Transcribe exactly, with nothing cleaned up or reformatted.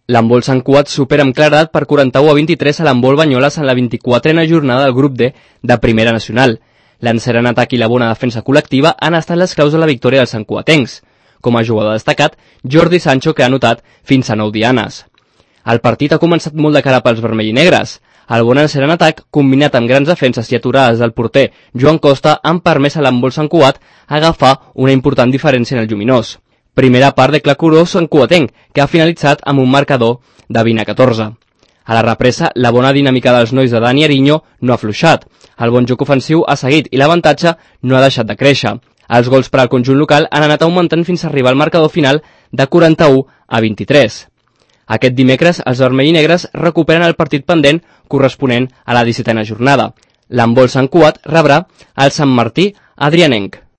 L'handbol Sant Cugat supera amb claredat per quaranta-u a vint-i-tres a l'handbol Banyoles en la vint-i-quatrena jornada del grup D de Primera Nacional. L'encert en atac i la bona defensa col·lectiva han estat les claus de la victòria dels santcugatencs. Com a jugador destacat, Jordi Sancho, que ha anotat fins a nou dianes. El partit ha començat molt de cara pels vermell i negres. El bon encert en atac, combinat amb grans defenses i aturades del porter Joan Costa, han permès a l'handbol Sant Cugat agafar una important diferència en el lluminós. Primera part de clacuró santcugatenc, que ha finalitzat amb un marcador de vint a catorze. A la represa, la bona dinàmica dels nois de Dani Ariño no ha afluixat. El bon joc ofensiu ha seguit i l'avantatge no ha deixat de créixer. Els gols per al conjunt local han anat augmentant fins a arribar al marcador final de quaranta-u a vint-i-tres. Aquest dimecres, els vermells i negres recuperen el partit pendent corresponent a la dissetena jornada. L'handbol Sant Cugat rebrà el Sant Martí Adrianenc.